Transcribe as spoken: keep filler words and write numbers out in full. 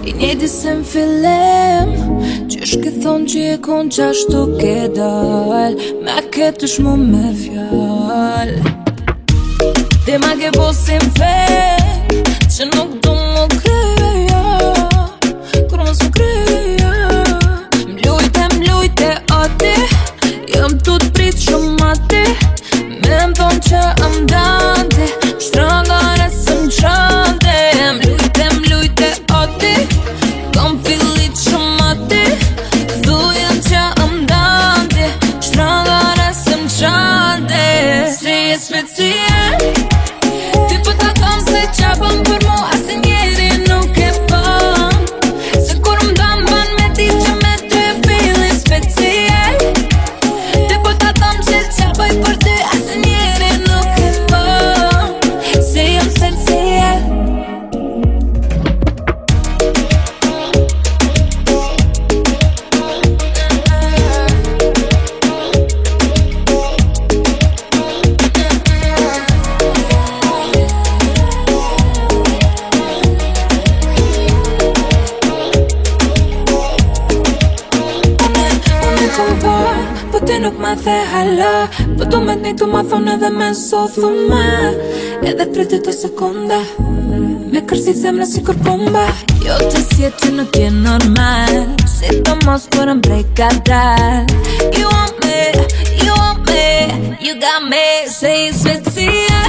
I njejti se m'fillim Qysh ke thonë që e kon qashtu ke dal Me ketë shmu me fjall Ti ma ke po si m'fen Që nuk du mu kreja Kur mos mu kreja M'lujte, m'lujte ati Jëm tu t'prit shumë ati Me m'thon që m'dante Shtrangare së m'qante M'lujte, m'lujte ati Kom fillit shumë ati Thujen që m'dante Shtrangare së m'qante Si e special Ti po ta thom se qa bëm për mu Asë njeri nuk e bëm Se kur m'dam ban me ti që me ty e feeling special Ti po ta thom se qa bëj për ty Asë njeri nuk e bëm Se jam special Po ti nuk ma the hala Po du me t'ni tu ma thonë edhe me so thume Edhe priti të sekonda Me kërsi zemre si kur bomba Jo të sjet që nuk je normal Si të mos kur m'brej ka dal You want me, you want me You got me, say it's special